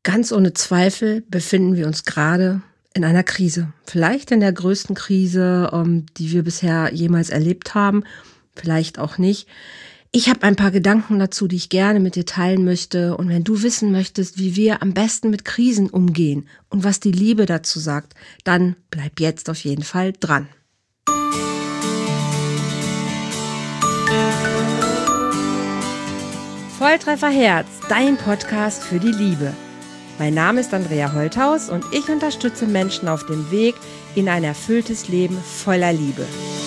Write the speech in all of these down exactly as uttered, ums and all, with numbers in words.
Ganz ohne Zweifel befinden wir uns gerade in einer Krise. Vielleicht in der größten Krise, ähm, die wir bisher jemals erlebt haben. Vielleicht auch nicht. Ich habe ein paar Gedanken dazu, die ich gerne mit dir teilen möchte. Und wenn du wissen möchtest, wie wir am besten mit Krisen umgehen und was die Liebe dazu sagt, dann bleib jetzt auf jeden Fall dran. Volltreffer Herz, dein Podcast für die Liebe. Mein Name ist Andrea Holthaus und ich unterstütze Menschen auf dem Weg in ein erfülltes Leben voller Liebe.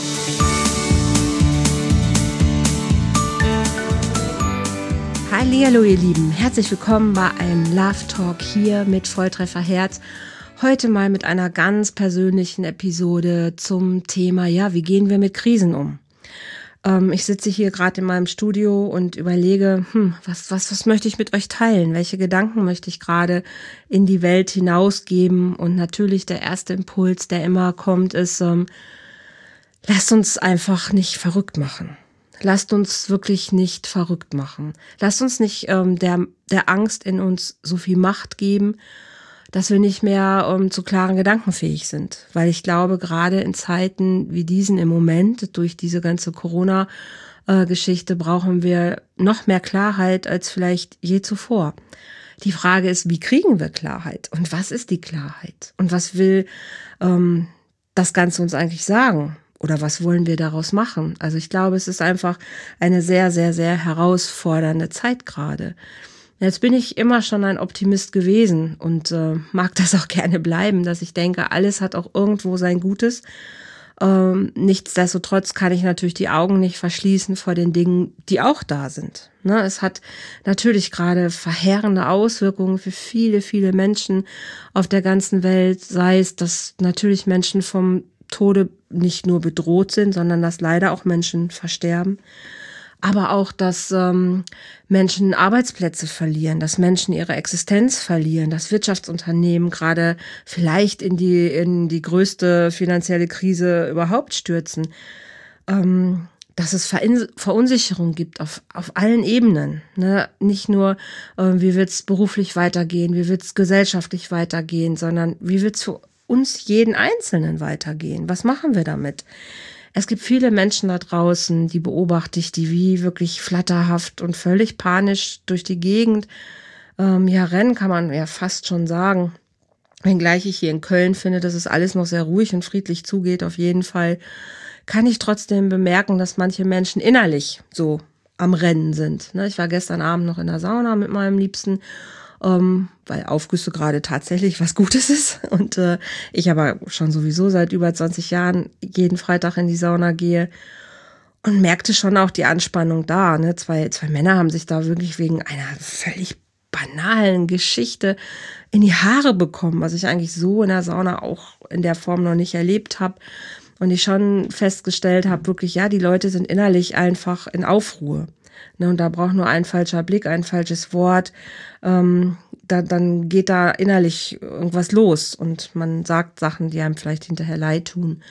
Hallihallo ihr Lieben, herzlich willkommen bei einem Love Talk hier mit Volltreffer Herz. Heute mal mit einer ganz persönlichen Episode zum Thema, ja, wie gehen wir mit Krisen um? Ähm, ich sitze hier gerade in meinem Studio und überlege, hm, was, was, was möchte ich mit euch teilen? Welche Gedanken möchte ich gerade in die Welt hinausgeben? Und natürlich der erste Impuls, der immer kommt, ist, ähm, lasst uns einfach nicht verrückt machen. Lasst uns wirklich nicht verrückt machen. Lasst uns nicht ähm, der, der Angst in uns so viel Macht geben, dass wir nicht mehr ähm, zu klaren Gedanken fähig sind. Weil ich glaube, gerade in Zeiten wie diesen im Moment, durch diese ganze Corona-Geschichte, brauchen wir noch mehr Klarheit als vielleicht je zuvor. Die Frage ist, wie kriegen wir Klarheit? Und was ist die Klarheit? Und was will ähm, das Ganze uns eigentlich sagen? Oder was wollen wir daraus machen? Also ich glaube, es ist einfach eine sehr, sehr, sehr herausfordernde Zeit gerade. Jetzt bin ich immer schon ein Optimist gewesen und äh, mag das auch gerne bleiben, dass ich denke, alles hat auch irgendwo sein Gutes. Ähm, nichtsdestotrotz kann ich natürlich die Augen nicht verschließen vor den Dingen, die auch da sind. Ne? Es hat natürlich gerade verheerende Auswirkungen für viele, viele Menschen auf der ganzen Welt, sei es, dass natürlich Menschen vom Tode nicht nur bedroht sind, sondern dass leider auch Menschen versterben. Aber auch, dass ähm, Menschen Arbeitsplätze verlieren, dass Menschen ihre Existenz verlieren, dass Wirtschaftsunternehmen gerade vielleicht in die in die größte finanzielle Krise überhaupt stürzen, ähm, dass es Verin- Verunsicherung gibt auf auf allen Ebenen. Ne? Nicht nur, äh, wie wird es beruflich weitergehen, wie wird es gesellschaftlich weitergehen, sondern wie wird es für uns jeden Einzelnen weitergehen? Was machen wir damit? Es gibt viele Menschen da draußen, die beobachte ich, die wie wirklich flatterhaft und völlig panisch durch die Gegend ähm, ja rennen, kann man ja fast schon sagen. Wenngleich ich hier in Köln finde, dass es alles noch sehr ruhig und friedlich zugeht, auf jeden Fall, kann ich trotzdem bemerken, dass manche Menschen innerlich so am Rennen sind. Ich war gestern Abend noch in der Sauna mit meinem Liebsten, Ähm, weil Aufgüsse gerade tatsächlich was Gutes ist und äh, ich aber schon sowieso seit über zwanzig Jahren jeden Freitag in die Sauna gehe und merkte schon auch die Anspannung da. Ne? Zwei, zwei Männer haben sich da wirklich wegen einer völlig banalen Geschichte in die Haare bekommen, was ich eigentlich so in der Sauna auch in der Form noch nicht erlebt habe. Und ich schon festgestellt habe, wirklich, ja, die Leute sind innerlich einfach in Aufruhr. Ne, und da braucht nur ein falscher Blick, ein falsches Wort, ähm, da, dann geht da innerlich irgendwas los und man sagt Sachen, die einem vielleicht hinterher leid tun.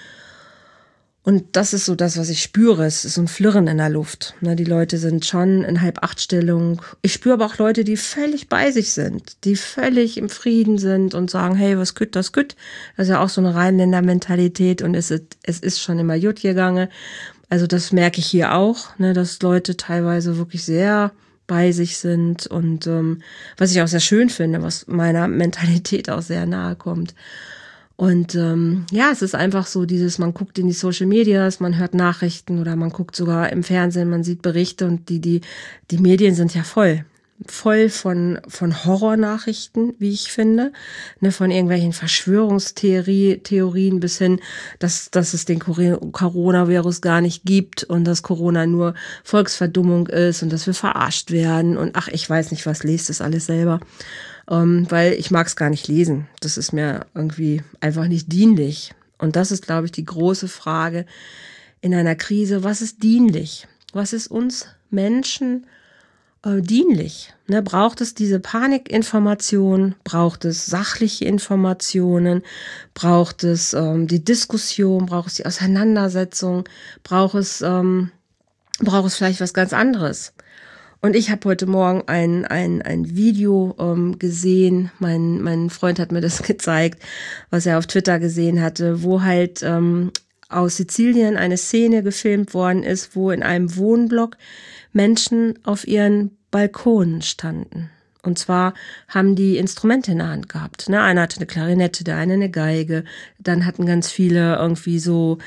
Und das ist so das, was ich spüre. Es ist so ein Flirren in der Luft. Ne, die Leute sind schon in Halb-Acht-Stellung. Ich spüre aber auch Leute, die völlig bei sich sind, die völlig im Frieden sind und sagen, hey, was kütt, das kütt. Das ist ja auch so eine Rheinländer-Mentalität und es ist, es ist schon immer gut gegangen. Also das merke ich hier auch, ne, dass Leute teilweise wirklich sehr bei sich sind und ähm, was ich auch sehr schön finde, was meiner Mentalität auch sehr nahe kommt. Und ähm, ja, es ist einfach so dieses, man guckt in die Social Medias, man hört Nachrichten oder man guckt sogar im Fernsehen, man sieht Berichte und die die die Medien sind ja voll. voll von von Horrornachrichten, wie ich finde, ne, von irgendwelchen Verschwörungstheorien Theorien bis hin, dass dass es den Coronavirus gar nicht gibt und dass Corona nur Volksverdummung ist und dass wir verarscht werden und ach, ich weiß nicht was, lest das alles selber, ähm, weil ich mag es gar nicht lesen. Das ist mir irgendwie einfach nicht dienlich. Und das ist, glaube ich, die große Frage in einer Krise. Was ist dienlich? Was ist uns Menschen Äh, dienlich. Ne? Braucht es diese Panikinformation? Braucht es sachliche Informationen? Braucht es ähm, die Diskussion? Braucht es die Auseinandersetzung? Braucht es, ähm, braucht es vielleicht was ganz anderes? Und ich habe heute Morgen ein, ein, ein Video ähm, gesehen, mein, mein Freund hat mir das gezeigt, was er auf Twitter gesehen hatte, wo halt ähm, aus Sizilien eine Szene gefilmt worden ist, wo in einem Wohnblock Menschen auf ihren Balkonen standen. Und zwar haben die Instrumente in der Hand gehabt. Ne? Einer hatte eine Klarinette, der eine eine Geige. Dann hatten ganz viele irgendwie so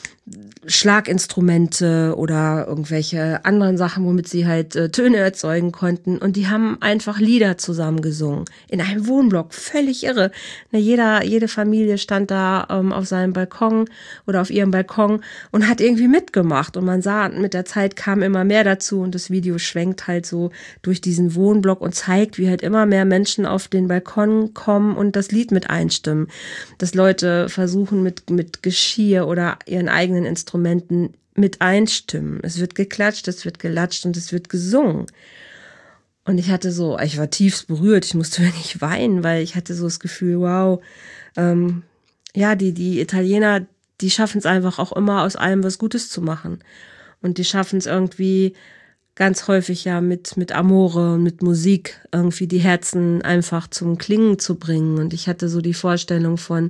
Schlaginstrumente oder irgendwelche anderen Sachen, womit sie halt äh, Töne erzeugen konnten. Und die haben einfach Lieder zusammen gesungen. In einem Wohnblock. Völlig irre. Ne, jeder, jede Familie stand da ähm, auf seinem Balkon oder auf ihrem Balkon und hat irgendwie mitgemacht. Und man sah, mit der Zeit kam immer mehr dazu. Und das Video schwenkt halt so durch diesen Wohnblock und zeigt, wie halt immer mehr Menschen auf den Balkon kommen und das Lied mit einstimmen. Dass Leute versuchen, mit, mit Geschirr oder ihren eigenen Instrumenten mit einstimmen. Es wird geklatscht, es wird gelatscht und es wird gesungen. Und ich hatte so, ich war tiefst berührt, ich musste wirklich weinen, weil ich hatte so das Gefühl, wow, ähm, ja, die, die Italiener, die schaffen es einfach auch immer aus allem was Gutes zu machen. Und die schaffen es irgendwie ganz häufig ja mit, mit Amore und mit Musik irgendwie die Herzen einfach zum Klingen zu bringen. Und ich hatte so die Vorstellung von,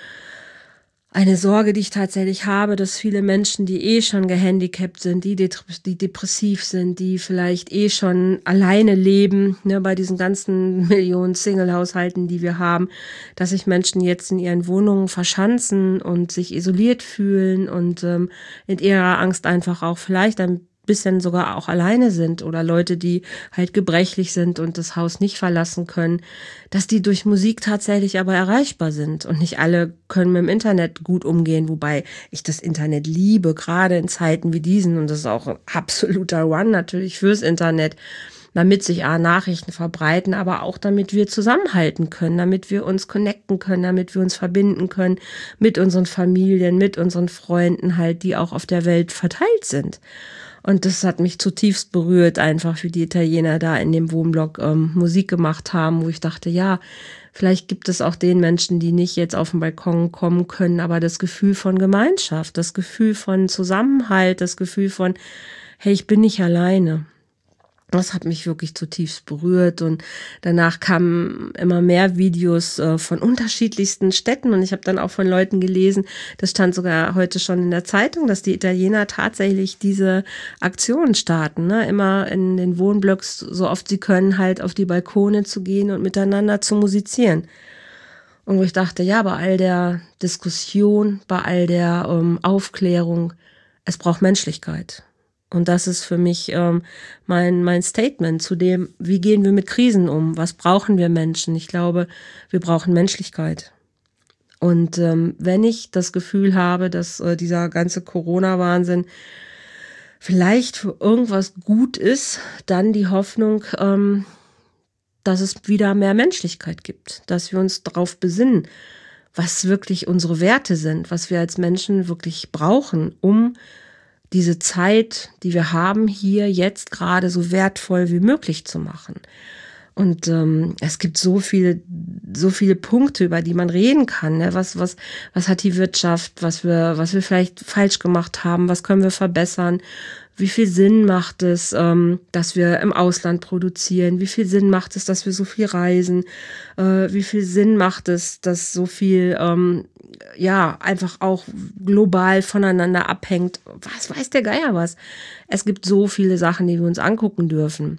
eine Sorge, die ich tatsächlich habe, dass viele Menschen, die eh schon gehandicapt sind, die, die depressiv sind, die vielleicht eh schon alleine leben, ne, bei diesen ganzen Millionen Single-Haushalten, die wir haben, dass sich Menschen jetzt in ihren Wohnungen verschanzen und sich isoliert fühlen und ähm, in ihrer Angst einfach auch vielleicht ein bisschen sogar auch alleine sind oder Leute, die halt gebrechlich sind und das Haus nicht verlassen können, dass die durch Musik tatsächlich aber erreichbar sind. Und nicht alle können mit dem Internet gut umgehen, wobei ich das Internet liebe, gerade in Zeiten wie diesen. Und das ist auch ein absoluter One natürlich fürs Internet, damit sich A, Nachrichten verbreiten, aber auch damit wir zusammenhalten können, damit wir uns connecten können, damit wir uns verbinden können mit unseren Familien, mit unseren Freunden halt, die auch auf der Welt verteilt sind. Und das hat mich zutiefst berührt, einfach wie die Italiener da in dem Wohnblock ähm, Musik gemacht haben, wo ich dachte, ja, vielleicht gibt es auch den Menschen, die nicht jetzt auf den Balkon kommen können, aber das Gefühl von Gemeinschaft, das Gefühl von Zusammenhalt, das Gefühl von, hey, ich bin nicht alleine. Das hat mich wirklich zutiefst berührt und danach kamen immer mehr Videos äh, von unterschiedlichsten Städten und ich habe dann auch von Leuten gelesen, das stand sogar heute schon in der Zeitung, dass die Italiener tatsächlich diese Aktionen starten, ne? Immer in den Wohnblocks, so oft sie können, halt auf die Balkone zu gehen und miteinander zu musizieren. Und wo ich dachte, ja, bei all der Diskussion, bei all der ähm, Aufklärung, es braucht Menschlichkeit. Und das ist für mich ähm, mein, mein Statement zu dem, wie gehen wir mit Krisen um? Was brauchen wir Menschen? Ich glaube, wir brauchen Menschlichkeit. Und ähm, wenn ich das Gefühl habe, dass äh, dieser ganze Corona-Wahnsinn vielleicht für irgendwas gut ist, dann die Hoffnung, ähm, dass es wieder mehr Menschlichkeit gibt, dass wir uns darauf besinnen, was wirklich unsere Werte sind, was wir als Menschen wirklich brauchen, um diese Zeit, die wir haben, hier jetzt gerade so wertvoll wie möglich zu machen. Und ähm, es gibt so viele, so viele Punkte, über die man reden kann. Ne? Was, was, was hat die Wirtschaft, was wir, was wir vielleicht falsch gemacht haben, was können wir verbessern? Wie viel Sinn macht es, ähm, dass wir im Ausland produzieren? Wie viel Sinn macht es, dass wir so viel reisen? Äh, wie viel Sinn macht es, dass so viel ähm, ja einfach auch global voneinander abhängt? Was weiß der Geier was? Es gibt so viele Sachen, die wir uns angucken dürfen.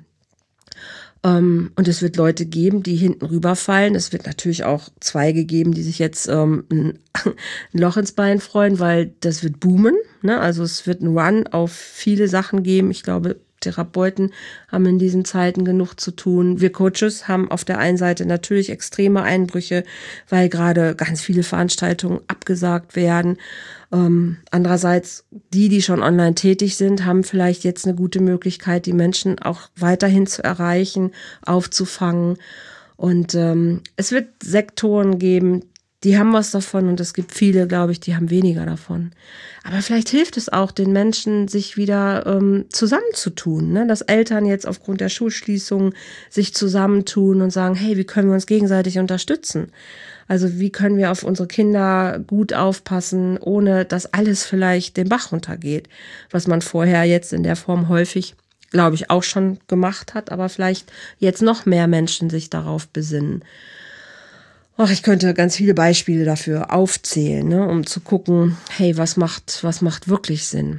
Um, und es wird Leute geben, die hinten rüberfallen. Es wird natürlich auch Zweige geben, die sich jetzt um, ein, ein Loch ins Bein freuen, weil das wird boomen. Ne? Also es wird einen Run auf viele Sachen geben. Ich glaube, Therapeuten haben in diesen Zeiten genug zu tun. Wir Coaches haben auf der einen Seite natürlich extreme Einbrüche, weil gerade ganz viele Veranstaltungen abgesagt werden. Ähm, andererseits, die, die schon online tätig sind, haben vielleicht jetzt eine gute Möglichkeit, die Menschen auch weiterhin zu erreichen, aufzufangen. Und ähm, es wird Sektoren geben, die haben was davon und es gibt viele, glaube ich, die haben weniger davon. Aber vielleicht hilft es auch den Menschen, sich wieder ähm, zusammenzutun, ne? Dass Eltern jetzt aufgrund der Schulschließung sich zusammentun und sagen, hey, wie können wir uns gegenseitig unterstützen? Also wie können wir auf unsere Kinder gut aufpassen, ohne dass alles vielleicht den Bach runtergeht, was man vorher jetzt in der Form häufig glaube ich, auch schon gemacht hat, aber vielleicht jetzt noch mehr Menschen sich darauf besinnen. Ach, ich könnte ganz viele Beispiele dafür aufzählen, ne, um zu gucken, hey, was macht, was macht wirklich Sinn?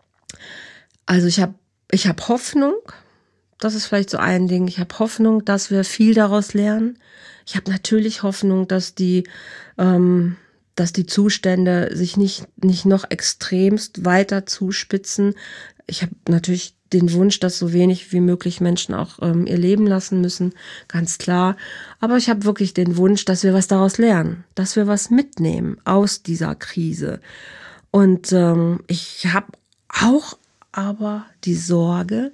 Also ich habe ich hab Hoffnung, das ist vielleicht so ein Ding, ich habe Hoffnung, dass wir viel daraus lernen. Ich habe natürlich Hoffnung, dass die, ähm, dass die Zustände sich nicht, nicht noch extremst weiter zuspitzen. Ich habe natürlich den Wunsch, dass so wenig wie möglich Menschen auch ähm, ihr Leben lassen müssen, ganz klar. Aber ich habe wirklich den Wunsch, dass wir was daraus lernen, dass wir was mitnehmen aus dieser Krise. Und ähm, ich habe auch aber die Sorge,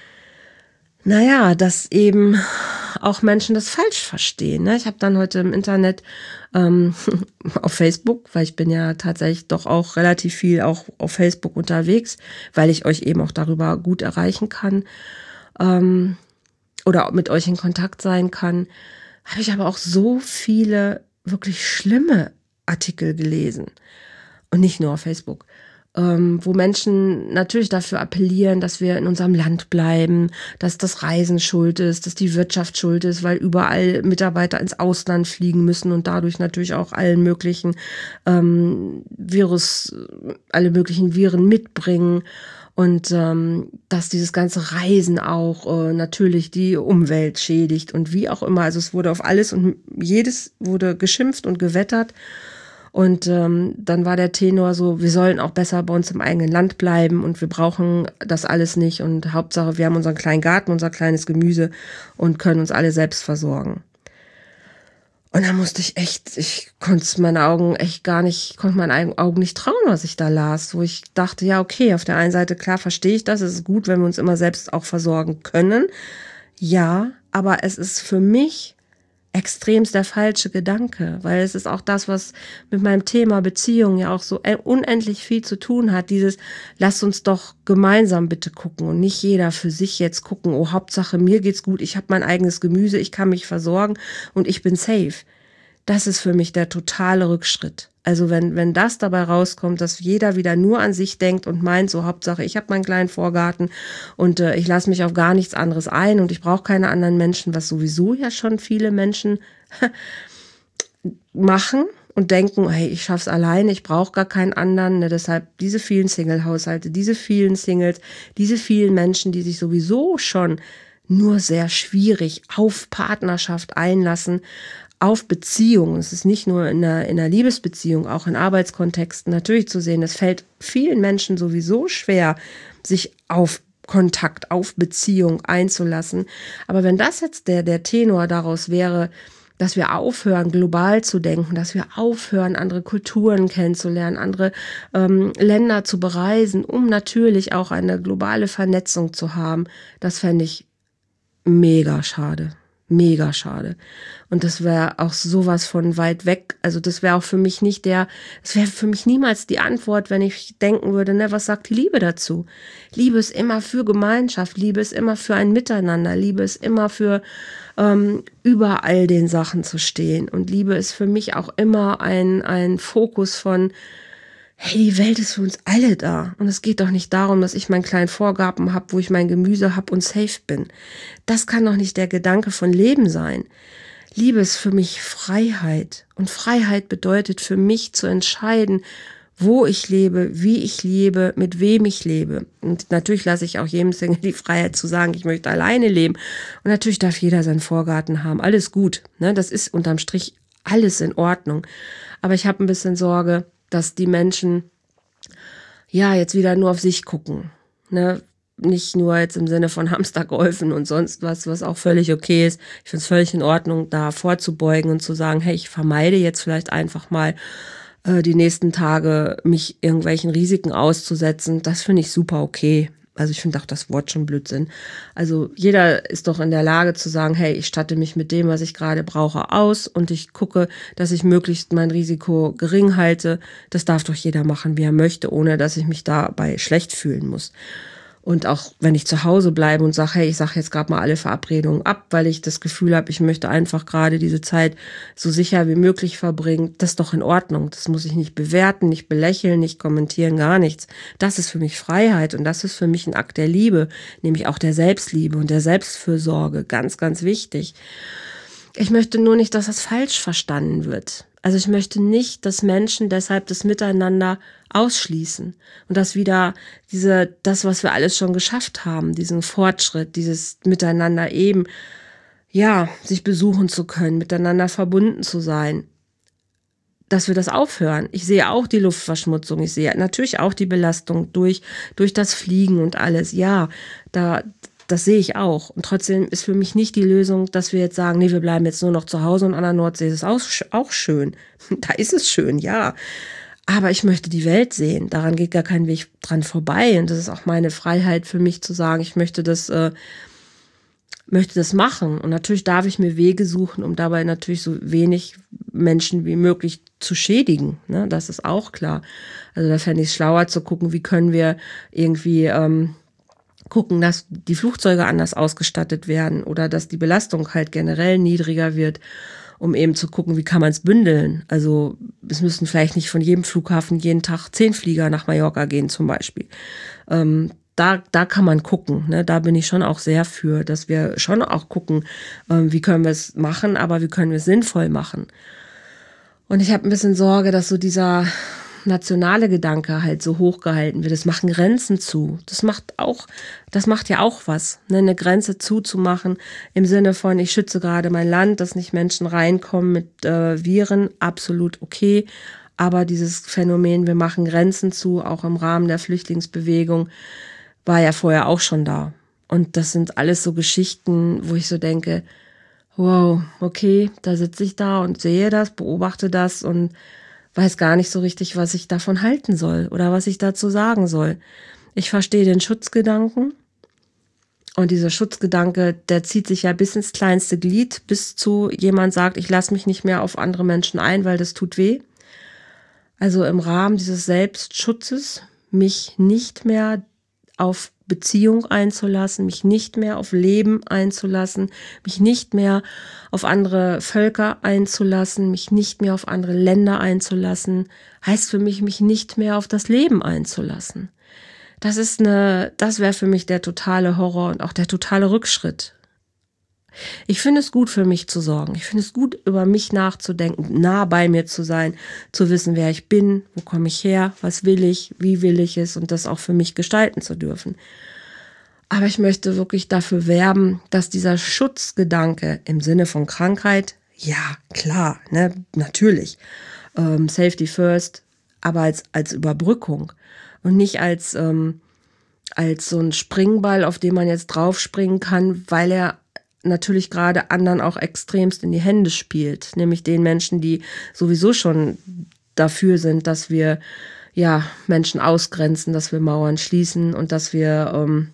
naja, dass eben auch Menschen das falsch verstehen. Ne? Ich habe dann heute im Internet ähm, auf Facebook, weil ich bin ja tatsächlich doch auch relativ viel auch auf Facebook unterwegs, weil ich euch eben auch darüber gut erreichen kann ähm, oder mit euch in Kontakt sein kann, habe ich aber auch so viele wirklich schlimme Artikel gelesen. Und nicht nur auf Facebook. Ähm, wo Menschen natürlich dafür appellieren, dass wir in unserem Land bleiben, dass das Reisen schuld ist, dass die Wirtschaft schuld ist, weil überall Mitarbeiter ins Ausland fliegen müssen und dadurch natürlich auch allen möglichen ähm, Virus, alle möglichen Viren mitbringen. Und ähm, dass dieses ganze Reisen auch äh, natürlich die Umwelt schädigt und wie auch immer. Also es wurde auf alles und jedes wurde geschimpft und gewettert. Und ähm, dann war der Tenor so, wir sollen auch besser bei uns im eigenen Land bleiben und wir brauchen das alles nicht. Und Hauptsache, wir haben unseren kleinen Garten, unser kleines Gemüse und können uns alle selbst versorgen. Und da musste ich echt, ich konnte meine Augen echt gar nicht, konnte meinen Augen nicht trauen, was ich da las. Wo ich dachte, ja okay, auf der einen Seite, klar verstehe ich das, es ist gut, wenn wir uns immer selbst auch versorgen können. Ja, aber es ist für mich extremst der falsche Gedanke, weil es ist auch das, was mit meinem Thema Beziehung ja auch so unendlich viel zu tun hat. Dieses, lasst uns doch gemeinsam bitte gucken und nicht jeder für sich jetzt gucken, oh, Hauptsache mir geht's gut, ich habe mein eigenes Gemüse, ich kann mich versorgen und ich bin safe. Das ist für mich der totale Rückschritt. Also wenn wenn das dabei rauskommt, dass jeder wieder nur an sich denkt und meint, so Hauptsache, ich habe meinen kleinen Vorgarten und äh, ich lasse mich auf gar nichts anderes ein und ich brauche keine anderen Menschen, was sowieso ja schon viele Menschen machen und denken, hey, ich schaff's alleine, ich brauche gar keinen anderen. Ne? Deshalb diese vielen Single-Haushalte, diese vielen Singles, diese vielen Menschen, die sich sowieso schon nur sehr schwierig auf Partnerschaft einlassen, auf Beziehungen. Es ist nicht nur in einer, in einer Liebesbeziehung, auch in Arbeitskontexten natürlich zu sehen. Es fällt vielen Menschen sowieso schwer, sich auf Kontakt, auf Beziehung einzulassen. Aber wenn das jetzt der, der Tenor daraus wäre, dass wir aufhören, global zu denken, dass wir aufhören, andere Kulturen kennenzulernen, andere ähm, Länder zu bereisen, um natürlich auch eine globale Vernetzung zu haben, das fände ich mega schade. Mega schade. Und das wäre auch sowas von weit weg. Also das wäre auch für mich nicht der, es wäre für mich niemals die Antwort, wenn ich denken würde, ne, was sagt die Liebe dazu? Liebe ist immer für Gemeinschaft, Liebe ist immer für ein Miteinander, Liebe ist immer für ähm, über all den Sachen zu stehen. Und Liebe ist für mich auch immer ein, ein Fokus von, hey, die Welt ist für uns alle da. Und es geht doch nicht darum, dass ich meinen kleinen Vorgarten habe, wo ich mein Gemüse habe und safe bin. Das kann doch nicht der Gedanke von Leben sein. Liebe ist für mich Freiheit. Und Freiheit bedeutet für mich zu entscheiden, wo ich lebe, wie ich lebe, mit wem ich lebe. Und natürlich lasse ich auch jedem Single die Freiheit zu sagen, ich möchte alleine leben. Und natürlich darf jeder seinen Vorgarten haben. Alles gut. Ne? Das ist unterm Strich alles in Ordnung. Aber ich habe ein bisschen Sorge, dass die Menschen ja jetzt wieder nur auf sich gucken, ne? Nicht nur jetzt im Sinne von Hamsterkäufen und sonst was, was auch völlig okay ist. Ich finde es völlig in Ordnung, da vorzubeugen und zu sagen, hey, ich vermeide jetzt vielleicht einfach mal äh, die nächsten Tage, mich irgendwelchen Risiken auszusetzen. Das finde ich super okay. Also ich finde auch das Wort schon Blödsinn. Also jeder ist doch in der Lage zu sagen, hey, ich statte mich mit dem, was ich gerade brauche, aus und ich gucke, dass ich möglichst mein Risiko gering halte. Das darf doch jeder machen, wie er möchte, ohne dass ich mich dabei schlecht fühlen muss. Und auch wenn ich zu Hause bleibe und sage, hey, ich sage jetzt gerade mal alle Verabredungen ab, weil ich das Gefühl habe, ich möchte einfach gerade diese Zeit so sicher wie möglich verbringen, das ist doch in Ordnung. Das muss ich nicht bewerten, nicht belächeln, nicht kommentieren, gar nichts. Das ist für mich Freiheit und das ist für mich ein Akt der Liebe, nämlich auch der Selbstliebe und der Selbstfürsorge. Ganz, ganz wichtig. Ich möchte nur nicht, dass das falsch verstanden wird. Also ich möchte nicht, dass Menschen deshalb das Miteinander ausschließen und dass wieder diese, das, was wir alles schon geschafft haben, diesen Fortschritt, dieses Miteinander eben, ja, sich besuchen zu können, miteinander verbunden zu sein, dass wir das aufhören. Ich sehe auch die Luftverschmutzung, ich sehe natürlich auch die Belastung durch, durch das Fliegen und alles. Ja, da, das sehe ich auch. Und trotzdem ist für mich nicht die Lösung, dass wir jetzt sagen, nee, wir bleiben jetzt nur noch zu Hause und an der Nordsee ist es auch, auch schön. Da ist es schön, ja. Aber ich möchte die Welt sehen. Daran geht gar kein Weg dran vorbei. Und das ist auch meine Freiheit für mich zu sagen, ich möchte das, äh, möchte das machen. Und natürlich darf ich mir Wege suchen, um dabei natürlich so wenig Menschen wie möglich zu schädigen. Ne? Das ist auch klar. Also da fände ich es schlauer zu gucken, wie können wir irgendwie ähm, gucken, dass die Flugzeuge anders ausgestattet werden oder dass die Belastung halt generell niedriger wird, um eben zu gucken, wie kann man es bündeln. Also es müssen vielleicht nicht von jedem Flughafen jeden Tag zehn Flieger nach Mallorca gehen zum Beispiel. Ähm, da, da kann man gucken. Ne? Da bin ich schon auch sehr für, dass wir schon auch gucken, ähm, wie können wir es machen, aber wie können wir es sinnvoll machen. Und ich habe ein bisschen Sorge, dass so dieser nationale Gedanke halt so hochgehalten wird. Das machen Grenzen zu. Das macht auch, das macht ja auch was, ne? Eine Grenze zuzumachen im Sinne von, ich schütze gerade mein Land, dass nicht Menschen reinkommen mit äh, Viren, absolut okay. Aber dieses Phänomen, wir machen Grenzen zu, auch im Rahmen der Flüchtlingsbewegung, war ja vorher auch schon da. Und das sind alles so Geschichten, wo ich so denke, wow, okay, da sitze ich da und sehe das, beobachte das und weiß gar nicht so richtig, was ich davon halten soll oder was ich dazu sagen soll. Ich verstehe den Schutzgedanken und dieser Schutzgedanke, der zieht sich ja bis ins kleinste Glied, bis zu jemand sagt, ich lasse mich nicht mehr auf andere Menschen ein, weil das tut weh. Also im Rahmen dieses Selbstschutzes mich nicht mehr auf Beziehung einzulassen, mich nicht mehr auf Leben einzulassen, mich nicht mehr auf andere Völker einzulassen, mich nicht mehr auf andere Länder einzulassen, heißt für mich, mich nicht mehr auf das Leben einzulassen. Das ist eine, das wäre für mich der totale Horror und auch der totale Rückschritt. Ich finde es gut, für mich zu sorgen. Ich finde es gut, über mich nachzudenken, nah bei mir zu sein, zu wissen, wer ich bin, wo komme ich her, was will ich, wie will ich es und das auch für mich gestalten zu dürfen. Aber ich möchte wirklich dafür werben, dass dieser Schutzgedanke im Sinne von Krankheit, ja, klar, ne, natürlich, ähm, Safety first, aber als, als Überbrückung und nicht als, ähm, als so ein Springball, auf den man jetzt draufspringen kann, weil er natürlich gerade anderen auch extremst in die Hände spielt, nämlich den Menschen, die sowieso schon dafür sind, dass wir ja Menschen ausgrenzen, dass wir Mauern schließen und dass wir ähm,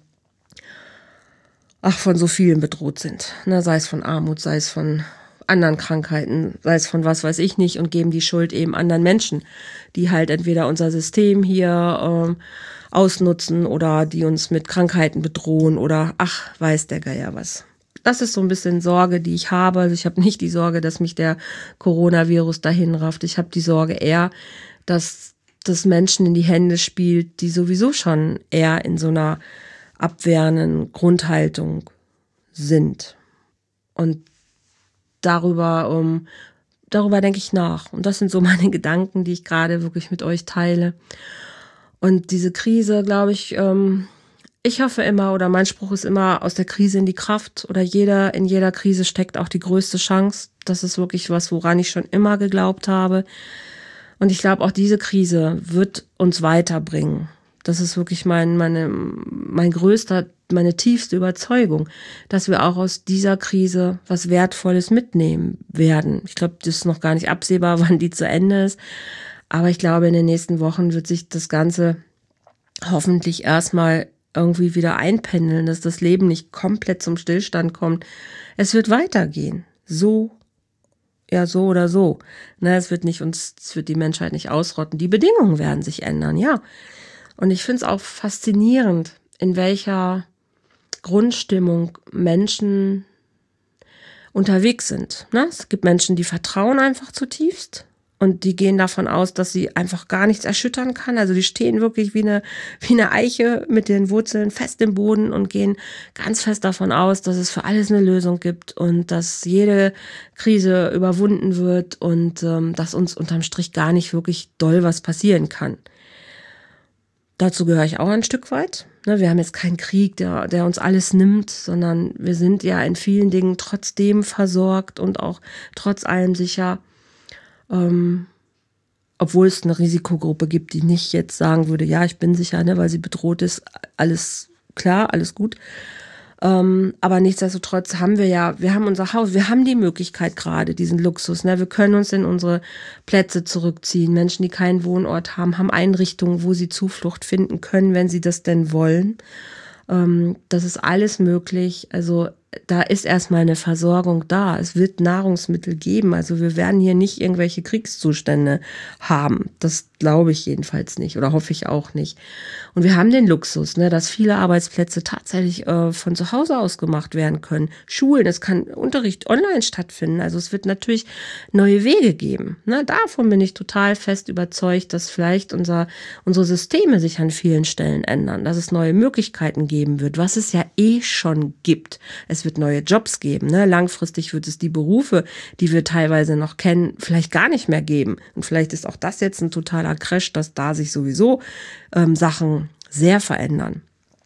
ach von so vielen bedroht sind, ne? Sei es von Armut, sei es von anderen Krankheiten, sei es von was weiß ich nicht und geben die Schuld eben anderen Menschen, die halt entweder unser System hier ähm, ausnutzen oder die uns mit Krankheiten bedrohen oder ach, weiß der Geier was. Das ist so ein bisschen Sorge, die ich habe. Also ich habe nicht die Sorge, dass mich der Coronavirus dahin rafft. Ich habe die Sorge eher, dass das Menschen in die Hände spielt, die sowieso schon eher in so einer abwehrenden Grundhaltung sind. Und darüber, um, darüber denke ich nach. Und das sind so meine Gedanken, die ich gerade wirklich mit euch teile. Und diese Krise, glaube ich, ähm, ich hoffe immer, oder mein Spruch ist immer, aus der Krise in die Kraft oder jeder, in jeder Krise steckt auch die größte Chance. Das ist wirklich was, woran ich schon immer geglaubt habe. Und ich glaube, auch diese Krise wird uns weiterbringen. Das ist wirklich mein, meine, mein größter, meine tiefste Überzeugung, dass wir auch aus dieser Krise was Wertvolles mitnehmen werden. Ich glaube, das ist noch gar nicht absehbar, wann die zu Ende ist. Aber ich glaube, in den nächsten Wochen wird sich das Ganze hoffentlich erstmal irgendwie wieder einpendeln, dass das Leben nicht komplett zum Stillstand kommt. Es wird weitergehen. So, ja, so oder so. Ne, es wird nicht uns, es wird die Menschheit nicht ausrotten. Die Bedingungen werden sich ändern, ja. Und ich finde es auch faszinierend. in welcher Grundstimmung Menschen unterwegs sind. Ne? Es gibt Menschen, die vertrauen einfach zutiefst und die gehen davon aus, dass sie einfach gar nichts erschüttern kann. Also die stehen wirklich wie eine, wie eine Eiche mit den Wurzeln fest im Boden und gehen ganz fest davon aus, dass es für alles eine Lösung gibt und dass jede Krise überwunden wird und ähm, dass uns unterm Strich gar nicht wirklich doll was passieren kann. Dazu gehöre ich auch ein Stück weit. Wir haben jetzt keinen Krieg, der, der uns alles nimmt, sondern wir sind ja in vielen Dingen trotzdem versorgt und auch trotz allem sicher, ähm, obwohl es eine Risikogruppe gibt, die nicht jetzt sagen würde, ja, ich bin sicher, ne, weil sie bedroht ist, alles klar, alles gut. Ähm, aber nichtsdestotrotz haben wir ja, wir haben unser Haus, wir haben die Möglichkeit gerade, diesen Luxus, ne? Wir können uns in unsere Plätze zurückziehen. Menschen, die keinen Wohnort haben, haben Einrichtungen, wo sie Zuflucht finden können, wenn sie das denn wollen. Ähm, das ist alles möglich. Also da ist erstmal eine Versorgung da. Es wird Nahrungsmittel geben. Also wir werden hier nicht irgendwelche Kriegszustände haben. Das glaube ich jedenfalls nicht oder hoffe ich auch nicht. Und wir haben den Luxus, ne, dass viele Arbeitsplätze tatsächlich äh, von zu Hause aus gemacht werden können. Schulen, es kann Unterricht online stattfinden. Also es wird natürlich neue Wege geben. Ne? Davon bin ich total fest überzeugt, dass vielleicht unser, unsere Systeme sich an vielen Stellen ändern, dass es neue Möglichkeiten geben wird, was es ja eh schon gibt. Es wird neue Jobs geben. Ne? Langfristig wird es die Berufe, die wir teilweise noch kennen, vielleicht gar nicht mehr geben. Und vielleicht ist auch das jetzt ein totaler Crash, dass da sich sowieso ähm, Sachen sehr verändern.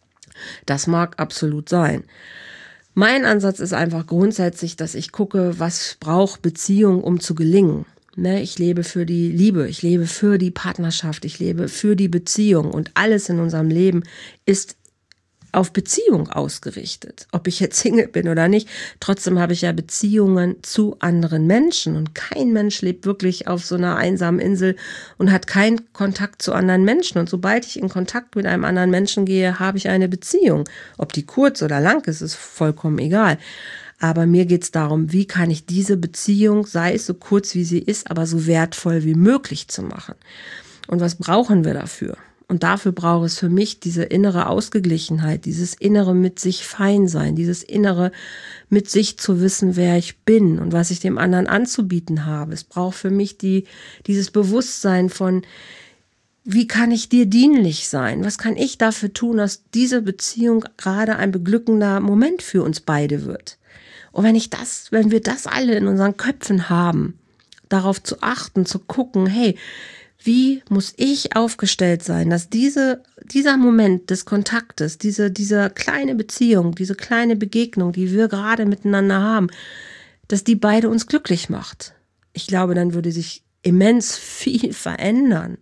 Das mag absolut sein. Mein Ansatz ist einfach grundsätzlich, dass ich gucke, was braucht Beziehung, um zu gelingen. Ne, ich lebe für die Liebe, ich lebe für die Partnerschaft, ich lebe für die Beziehung und alles in unserem Leben ist auf Beziehung ausgerichtet. Ob ich jetzt Single bin oder nicht, trotzdem habe ich ja Beziehungen zu anderen Menschen und kein Mensch lebt wirklich auf so einer einsamen Insel und hat keinen Kontakt zu anderen Menschen. Und sobald ich in Kontakt mit einem anderen Menschen gehe, habe ich eine Beziehung. Ob die kurz oder lang ist, ist vollkommen egal. Aber mir geht es darum, wie kann ich diese Beziehung, sei es so kurz wie sie ist, aber so wertvoll wie möglich zu machen. Und was brauchen wir dafür? Und dafür braucht es für mich diese innere Ausgeglichenheit, dieses innere mit sich fein sein, dieses innere mit sich zu wissen, wer ich bin und was ich dem anderen anzubieten habe. Es braucht für mich die, dieses Bewusstsein von, wie kann ich dir dienlich sein? Was kann ich dafür tun, dass diese Beziehung gerade ein beglückender Moment für uns beide wird? Und wenn ich das, wenn wir das alle in unseren Köpfen haben, darauf zu achten, zu gucken, hey, wie muss ich aufgestellt sein, dass diese, dieser Moment des Kontaktes, diese, diese kleine Beziehung, diese kleine Begegnung, die wir gerade miteinander haben, dass die beide uns glücklich macht. Ich glaube, dann würde sich immens viel verändern.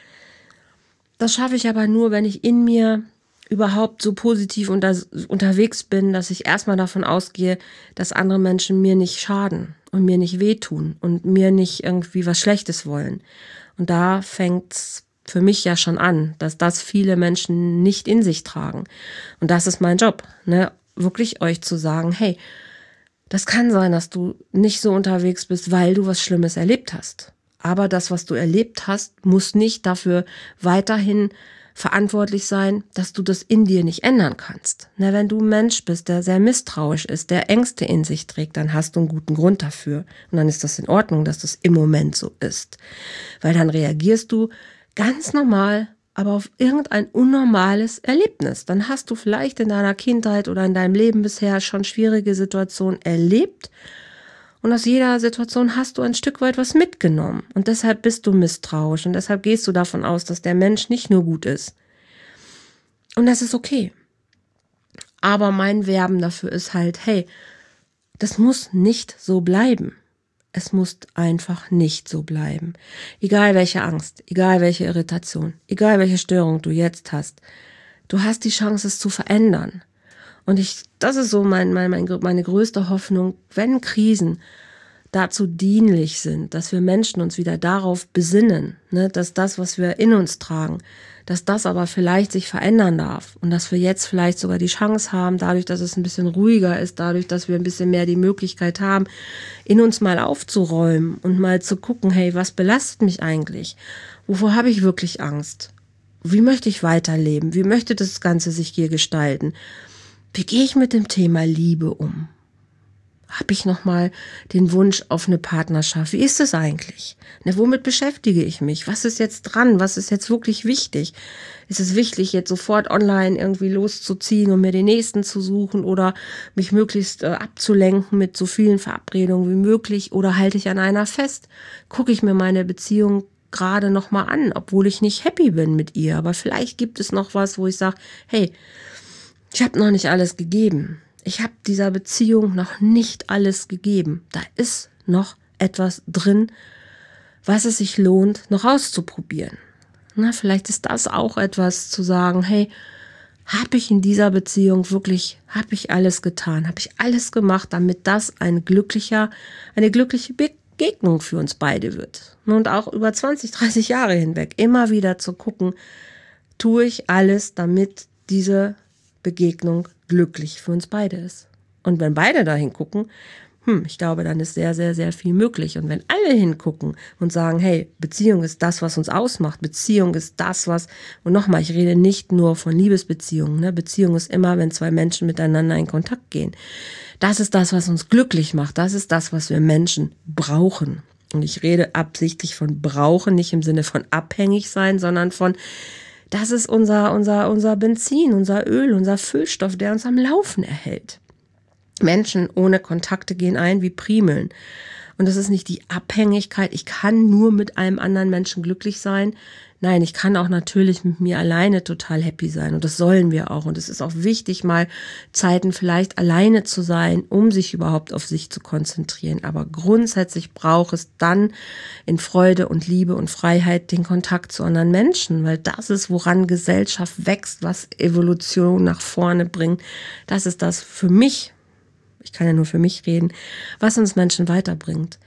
Das schaffe ich aber nur, wenn ich in mir überhaupt so positiv unter, unterwegs bin, dass ich erstmal davon ausgehe, dass andere Menschen mir nicht schaden und mir nicht wehtun und mir nicht irgendwie was Schlechtes wollen. Und da fängt's für mich ja schon an, dass das viele Menschen nicht in sich tragen. Und das ist mein Job, ne? Wirklich euch zu sagen, hey, das kann sein, dass du nicht so unterwegs bist, weil du was Schlimmes erlebt hast. Aber das, was du erlebt hast, muss nicht dafür weiterhin verantwortlich sein, dass du das in dir nicht ändern kannst. Na, wenn du ein Mensch bist, der sehr misstrauisch ist, der Ängste in sich trägt, dann hast du einen guten Grund dafür. Und dann ist das in Ordnung, dass das im Moment so ist. Weil dann reagierst du ganz normal, aber auf irgendein unnormales Erlebnis. Dann hast du vielleicht in deiner Kindheit oder in deinem Leben bisher schon schwierige Situationen erlebt. Und aus jeder Situation hast du ein Stück weit was mitgenommen. Und deshalb bist du misstrauisch. Und deshalb gehst du davon aus, dass der Mensch nicht nur gut ist. Und das ist okay. Aber mein Werben dafür ist halt, hey, das muss nicht so bleiben. Es muss einfach nicht so bleiben. Egal welche Angst, egal welche Irritation, egal welche Störung du jetzt hast. Du hast die Chance, es zu verändern. Und ich, das ist so mein, mein, mein, meine größte Hoffnung, wenn Krisen dazu dienlich sind, dass wir Menschen uns wieder darauf besinnen, ne, dass das, was wir in uns tragen, dass das aber vielleicht sich verändern darf und dass wir jetzt vielleicht sogar die Chance haben, dadurch, dass es ein bisschen ruhiger ist, dadurch, dass wir ein bisschen mehr die Möglichkeit haben, in uns mal aufzuräumen und mal zu gucken, hey, was belastet mich eigentlich? Wovor habe ich wirklich Angst? Wie möchte ich weiterleben? Wie möchte das Ganze sich hier gestalten? Wie gehe ich mit dem Thema Liebe um? Habe ich nochmal den Wunsch auf eine Partnerschaft? Wie ist es eigentlich? Ne, womit beschäftige ich mich? Was ist jetzt dran? Was ist jetzt wirklich wichtig? Ist es wichtig, jetzt sofort online irgendwie loszuziehen und mir den nächsten zu suchen oder mich möglichst äh, abzulenken mit so vielen Verabredungen wie möglich? Oder halte ich an einer fest? Gucke ich mir meine Beziehung gerade nochmal an, obwohl ich nicht happy bin mit ihr. Aber vielleicht gibt es noch was, wo ich sage, hey, ich habe noch nicht alles gegeben. Ich habe dieser Beziehung noch nicht alles gegeben. Da ist noch etwas drin, was es sich lohnt, noch auszuprobieren. Na, vielleicht ist das auch etwas zu sagen, hey, habe ich in dieser Beziehung wirklich, habe ich alles getan, habe ich alles gemacht, damit das ein glücklicher, eine glückliche Begegnung für uns beide wird. Und auch über zwanzig, dreißig Jahre hinweg immer wieder zu gucken, tue ich alles, damit diese Begegnung glücklich für uns beide ist. Und wenn beide da hingucken, hm, ich glaube, dann ist sehr, sehr, sehr viel möglich. Und wenn alle hingucken und sagen, hey, Beziehung ist das, was uns ausmacht, Beziehung ist das, was, und nochmal, ich rede nicht nur von Liebesbeziehungen, ne? Beziehung ist immer, wenn zwei Menschen miteinander in Kontakt gehen. Das ist das, was uns glücklich macht. Das ist das, was wir Menschen brauchen. Und ich rede absichtlich von brauchen, nicht im Sinne von abhängig sein, sondern von das ist unser, unser, unser Benzin, unser Öl, unser Füllstoff, der uns am Laufen erhält. Menschen ohne Kontakte gehen ein wie Primeln. Und das ist nicht die Abhängigkeit, ich kann nur mit einem anderen Menschen glücklich sein. Nein, ich kann auch natürlich mit mir alleine total happy sein. Und das sollen wir auch. Und es ist auch wichtig, mal Zeiten vielleicht alleine zu sein, um sich überhaupt auf sich zu konzentrieren. Aber grundsätzlich braucht es dann in Freude und Liebe und Freiheit den Kontakt zu anderen Menschen. Weil das ist, woran Gesellschaft wächst, was Evolution nach vorne bringt. Das ist das für mich, ich kann ja nur für mich reden, was uns Menschen weiterbringt.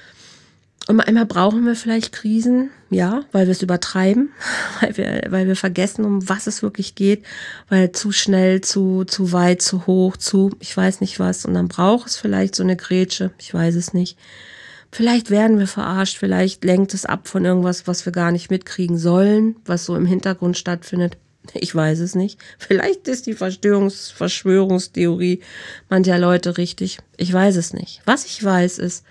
Und einmal brauchen wir vielleicht Krisen, ja, weil wir es übertreiben, weil wir, weil wir vergessen, um was es wirklich geht, weil zu schnell, zu, zu weit, zu hoch, zu, ich weiß nicht was. Und dann braucht es vielleicht so eine Grätsche, ich weiß es nicht. Vielleicht werden wir verarscht, vielleicht lenkt es ab von irgendwas, was wir gar nicht mitkriegen sollen, was so im Hintergrund stattfindet. Ich weiß es nicht. Vielleicht ist die Verschwörungs- Verschwörungstheorie mancher Leute richtig. Ich weiß es nicht. Was ich weiß ist,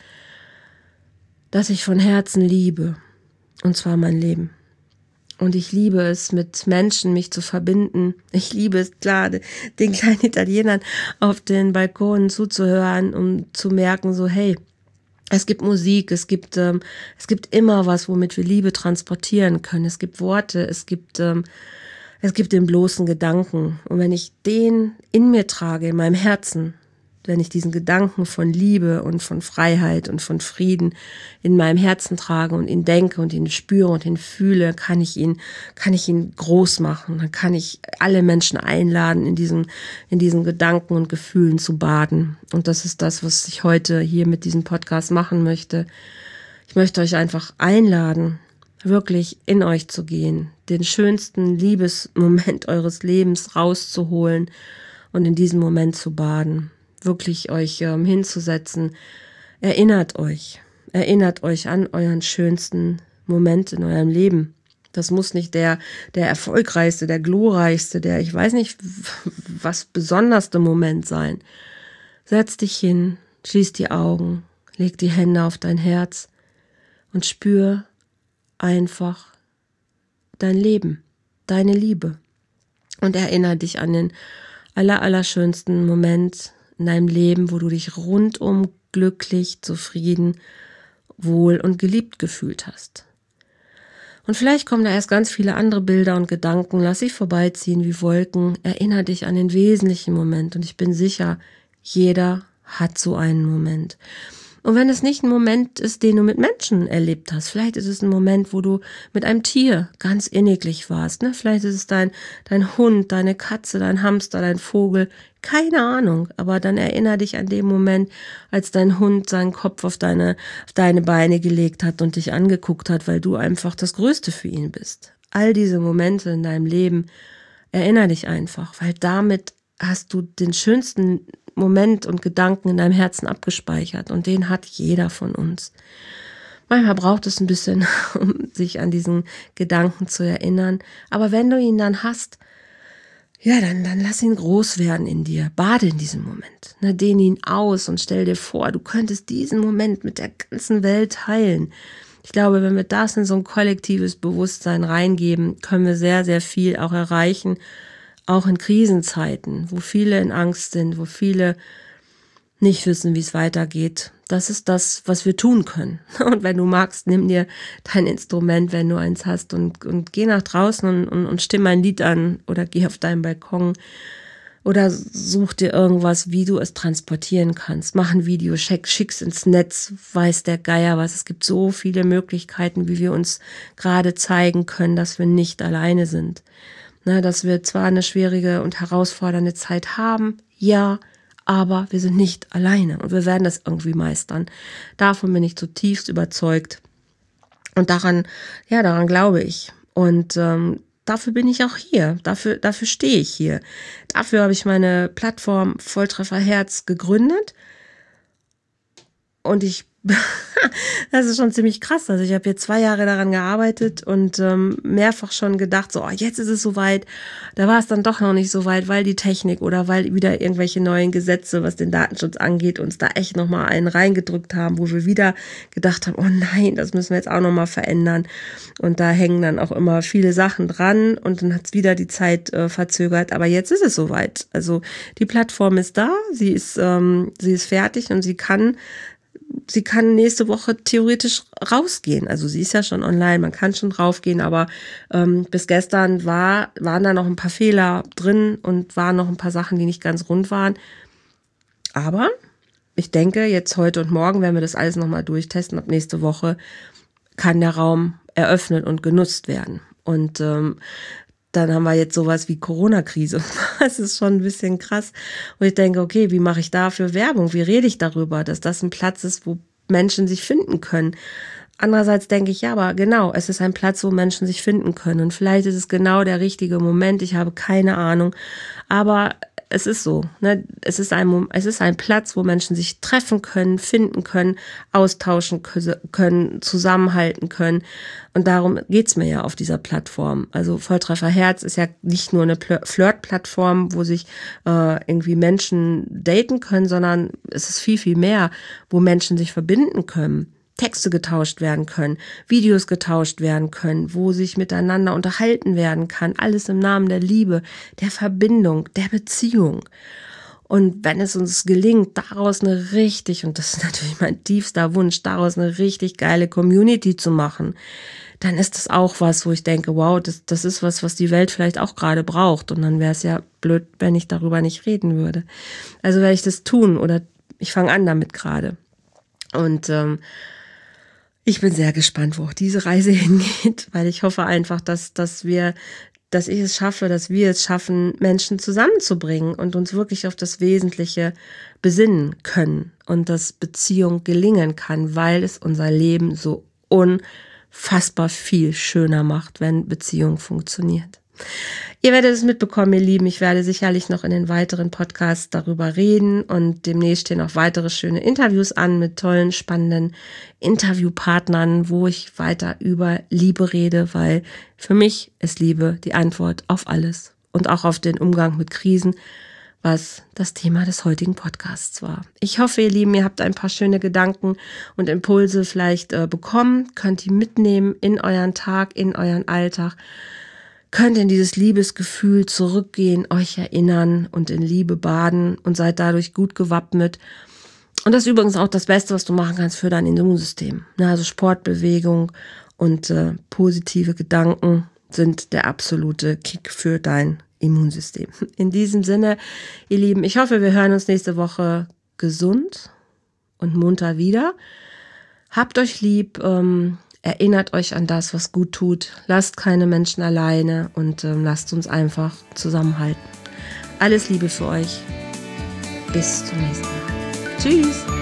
dass ich von Herzen liebe. Und zwar mein Leben. Und ich liebe es, mit Menschen mich zu verbinden. Ich liebe es, klar, den kleinen Italienern auf den Balkonen zuzuhören, um zu merken, so, hey, es gibt Musik, es gibt, ähm, es gibt immer was, womit wir Liebe transportieren können. Es gibt Worte, es gibt, ähm, es gibt den bloßen Gedanken. Und wenn ich den in mir trage, in meinem Herzen, wenn ich diesen Gedanken von Liebe und von Freiheit und von Frieden in meinem Herzen trage und ihn denke und ihn spüre und ihn fühle, kann ich ihn, kann ich ihn groß machen. Dann kann ich alle Menschen einladen, in diesen, in diesen Gedanken und Gefühlen zu baden. Und das ist das, was ich heute hier mit diesem Podcast machen möchte. Ich möchte euch einfach einladen, wirklich in euch zu gehen, den schönsten Liebesmoment eures Lebens rauszuholen und in diesem Moment zu baden. Wirklich euch ähm, hinzusetzen. Erinnert euch, erinnert euch an euren schönsten Moment in eurem Leben. Das muss nicht der, der erfolgreichste, der glorreichste, der, ich weiß nicht, was besonderste Moment sein. Setz dich hin, schließ die Augen, leg die Hände auf dein Herz und spür einfach dein Leben, deine Liebe. Und erinnere dich an den aller, allerschönsten Moment in deinem Leben, wo du dich rundum glücklich, zufrieden, wohl und geliebt gefühlt hast. Und vielleicht kommen da erst ganz viele andere Bilder und Gedanken, lass sie vorbeiziehen wie Wolken, erinnere dich an den wesentlichen Moment und ich bin sicher, jeder hat so einen Moment. Und wenn es nicht ein Moment ist, den du mit Menschen erlebt hast, vielleicht ist es ein Moment, wo du mit einem Tier ganz inniglich warst, ne? Vielleicht ist es dein, dein Hund, deine Katze, dein Hamster, dein Vogel, keine Ahnung, aber dann erinnere dich an den Moment, als dein Hund seinen Kopf auf deine, auf deine Beine gelegt hat und dich angeguckt hat, weil du einfach das Größte für ihn bist. All diese Momente in deinem Leben, erinnere dich einfach, weil damit hast du den schönsten Moment und Gedanken in deinem Herzen abgespeichert und den hat jeder von uns. Manchmal braucht es ein bisschen, um sich an diesen Gedanken zu erinnern. Aber wenn du ihn dann hast, ja, dann, dann lass ihn groß werden in dir. Bade in diesem Moment. Na, dehn ihn aus und stell dir vor, du könntest diesen Moment mit der ganzen Welt teilen. Ich glaube, wenn wir das in so ein kollektives Bewusstsein reingeben, können wir sehr, sehr viel auch erreichen. Auch in Krisenzeiten, wo viele in Angst sind, wo viele nicht wissen, wie es weitergeht. Das ist das, was wir tun können. Und wenn du magst, nimm dir dein Instrument, wenn du eins hast, und, und geh nach draußen und, und, und stimm ein Lied an oder geh auf deinen Balkon oder such dir irgendwas, wie du es transportieren kannst. Mach ein Video, schick, schick's ins Netz, weiß der Geier was. Es gibt so viele Möglichkeiten, wie wir uns gerade zeigen können, dass wir nicht alleine sind. Na, dass wir zwar eine schwierige und herausfordernde Zeit haben, ja, aber wir sind nicht alleine und wir werden das irgendwie meistern. Davon bin ich zutiefst überzeugt und daran, ja, daran glaube ich. Und ähm, dafür bin ich auch hier, dafür, dafür stehe ich hier. Dafür habe ich meine Plattform Volltreffer Herz gegründet und ich das ist schon ziemlich krass. Also ich habe jetzt zwei Jahre daran gearbeitet und ähm, mehrfach schon gedacht, so, oh, jetzt ist es soweit. Da war es dann doch noch nicht so weit, weil die Technik oder weil wieder irgendwelche neuen Gesetze, was den Datenschutz angeht, uns da echt nochmal einen reingedrückt haben, wo wir wieder gedacht haben, oh nein, das müssen wir jetzt auch nochmal verändern. Und da hängen dann auch immer viele Sachen dran und dann hat es wieder die Zeit äh, verzögert. Aber jetzt ist es soweit. Also die Plattform ist da, sie ist, ähm, sie ist fertig und sie kann Sie kann nächste Woche theoretisch rausgehen. Also sie ist ja schon online, man kann schon draufgehen, aber ähm, bis gestern war, waren da noch ein paar Fehler drin und waren noch ein paar Sachen, die nicht ganz rund waren. Aber ich denke, jetzt heute und morgen werden wir das alles nochmal durchtesten. Ab nächste Woche kann der Raum eröffnet und genutzt werden. Und ähm, dann haben wir jetzt sowas wie Corona-Krise. Das ist schon ein bisschen krass. Und ich denke, okay, wie mache ich dafür Werbung? Wie rede ich darüber, dass das ein Platz ist, wo Menschen sich finden können? Andererseits denke ich, ja, aber genau, es ist ein Platz, wo Menschen sich finden können. Und vielleicht ist es genau der richtige Moment. Ich habe keine Ahnung. Aber es ist so, ne? Es ist ein, es ist ein Platz, wo Menschen sich treffen können, finden können, austauschen können, zusammenhalten können. Und darum geht's mir ja auf dieser Plattform. Also Volltreffer Herz ist ja nicht nur eine Flirt-Plattform, wo sich äh, irgendwie Menschen daten können, sondern es ist viel, viel mehr, wo Menschen sich verbinden können. Texte getauscht werden können, Videos getauscht werden können, wo sich miteinander unterhalten werden kann. Alles im Namen der Liebe, der Verbindung, der Beziehung. Und wenn es uns gelingt, daraus eine richtig, und das ist natürlich mein tiefster Wunsch, daraus eine richtig geile Community zu machen, dann ist das auch was, wo ich denke, wow, das, das ist was, was die Welt vielleicht auch gerade braucht. Und dann wäre es ja blöd, wenn ich darüber nicht reden würde. Also werde ich das tun oder ich fange an damit gerade. Und ähm, ich bin sehr gespannt, wo auch diese Reise hingeht, weil ich hoffe einfach, dass, dass wir, dass ich es schaffe, dass wir es schaffen, Menschen zusammenzubringen und uns wirklich auf das Wesentliche besinnen können und dass Beziehung gelingen kann, weil es unser Leben so unfassbar viel schöner macht, wenn Beziehung funktioniert. Ihr werdet es mitbekommen, ihr Lieben. Ich werde sicherlich noch in den weiteren Podcasts darüber reden und demnächst stehen auch weitere schöne Interviews an mit tollen, spannenden Interviewpartnern, wo ich weiter über Liebe rede, weil für mich ist Liebe die Antwort auf alles und auch auf den Umgang mit Krisen, was das Thema des heutigen Podcasts war. Ich hoffe, ihr Lieben, ihr habt ein paar schöne Gedanken und Impulse vielleicht äh, bekommen, könnt die mitnehmen in euren Tag, in euren Alltag. Könnt in dieses Liebesgefühl zurückgehen, euch erinnern und in Liebe baden und seid dadurch gut gewappnet. Und das ist übrigens auch das Beste, was du machen kannst für dein Immunsystem. Also Sportbewegung und äh, positive Gedanken sind der absolute Kick für dein Immunsystem. In diesem Sinne, ihr Lieben, ich hoffe, wir hören uns nächste Woche gesund und munter wieder. Habt euch lieb, ähm, erinnert euch an das, was gut tut. Lasst keine Menschen alleine und ähm, lasst uns einfach zusammenhalten. Alles Liebe für euch. Bis zum nächsten Mal. Tschüss.